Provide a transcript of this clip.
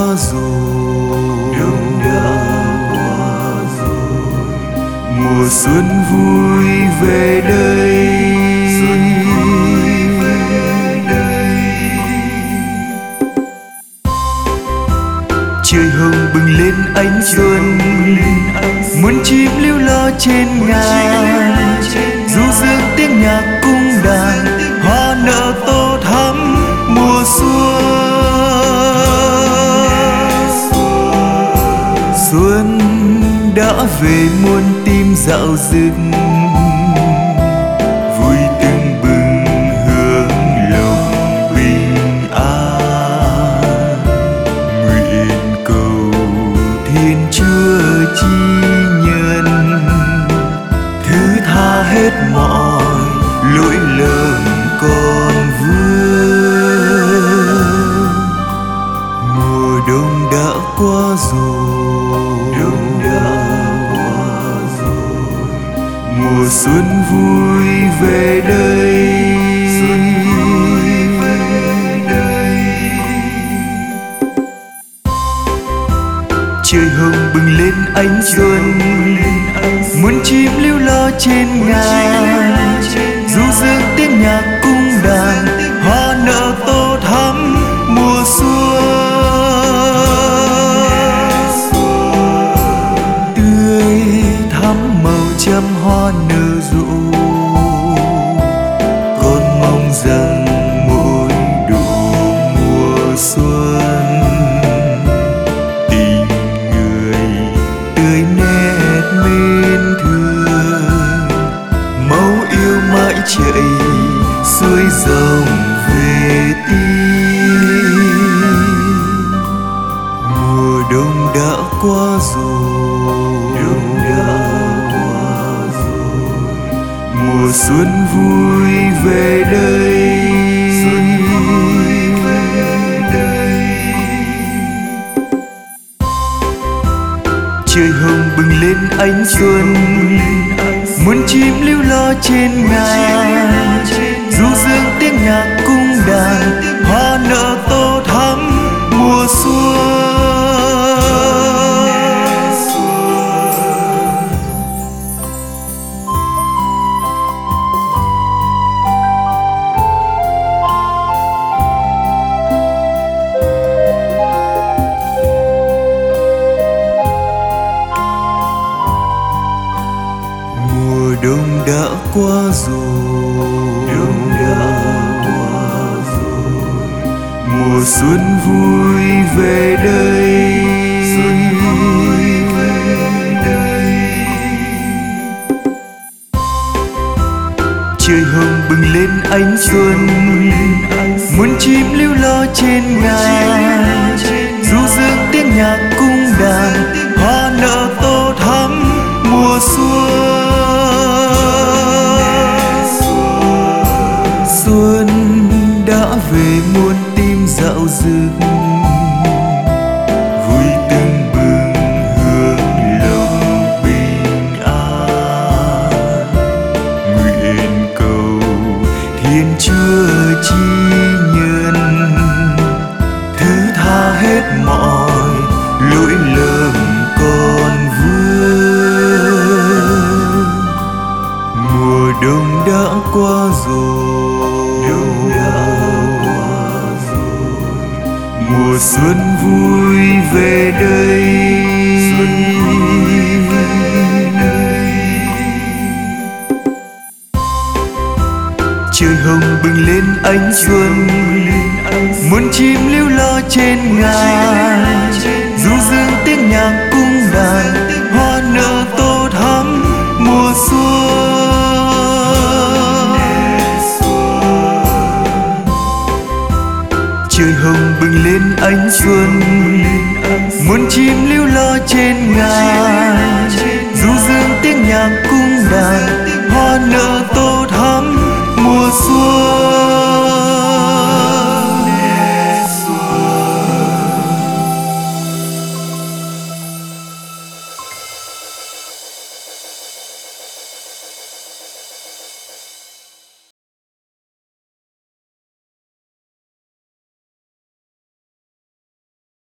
rồi, đông đã qua rồi. Mùa xuân vui về đây, xuân vui về đây. Trời hồng bừng lên ánh xuân, muôn chim líu lo trên ngàn. Du dương tiếng nhạc cung đàn, hoa nở tô thắm mùa xuân. Xuân đã về muôn tim dạo dực, vui tưng bừng hương lộc bình an. Nguyện cầu Thiên Chúa chi nhân, thứ tha hết mọi lỗi lầm con vương. Mùa đông đã qua rồi, đông đã qua rồi. Mùa xuân vui về đây, xuân vui về đây. Trời hồng bừng lên ánh xuân, muôn chim líu lo trên ngàn. Du dương tiếng nhạc cung đàn, hoa nở tô thắm mùa xuân. Tươi thắm màu trăm hoa nở rộ, con mong rằng mỗi độ mùa xuân, tình người tươi nét mến thương, máu yêu mãi chảy xuôi dòng về tim. Mùa đông đã qua rồi, đông đã qua rồi. Mùa xuân vui về đây, xuân vui về đây. Trời hồng bừng lên ánh xuân, muôn chim líu lo trên ngàn. Du dương tiếng nhạc cung đàn, hoa nở tô thắm mùa xuân. Mùa đông đã qua rồi, đông đã qua rồi. Mùa xuân vui về đây, xuân vui về đây. Trời hồng bừng lên ánh xuân, muôn chim líu lo trên ngàn. Du dương tiếng nhạc cung đàn, hoa nở tô thắm mùa xuân. Xuân đã về muôn tim dạo dực, vui tưng bừng hương lộc bình an. Nguyện cầu Thiên Chúa chi nhân, thứ tha hết mọi lỗi lầm con vương. Mùa đông đã qua rồi, đông đã qua rồi. Mùa xuân vui về đây, xuân vui về đây. Trời hồng bừng lên ánh xuân, muôn chim líu lo trên ngàn. Du dương tiếng nhạc cung đàn, hoa nở tô thắm mùa xuân. Trời hồng bừng lên ánh xuân, muôn chim líu lo trên ngàn. Du dương tiếng nhạc cung đàn, hoa nở tô thắm mùa xuân.